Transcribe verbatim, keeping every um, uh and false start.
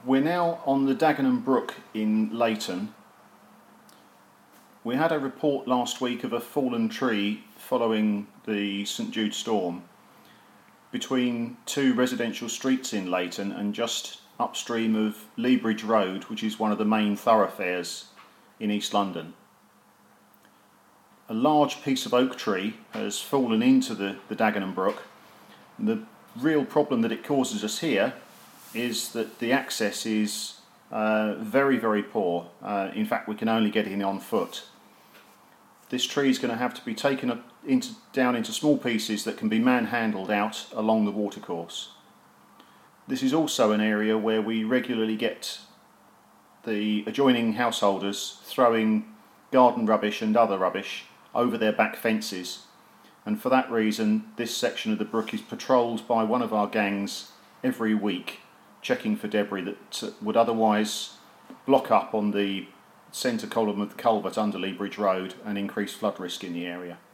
We're now on the Dagenham Brook in Leighton. We had a report last week of a fallen tree following the St Jude storm between two residential streets in Leighton and just upstream of Leabridge Road, which is one of the main thoroughfares in East London. A large piece of oak tree has fallen into the, the Dagenham Brook. The real problem that it causes us here is that the access is uh, very, very poor. Uh, in fact, we can only get in on foot. This tree is going to have to be taken up into, down into small pieces that can be manhandled out along the watercourse. This is also an area where we regularly get the adjoining householders throwing garden rubbish and other rubbish over their back fences, and for that reason this section of the brook is patrolled by one of our gangs every week, checking for debris that would otherwise block up on the centre column of the culvert under Leabridge Road and increase flood risk in the area.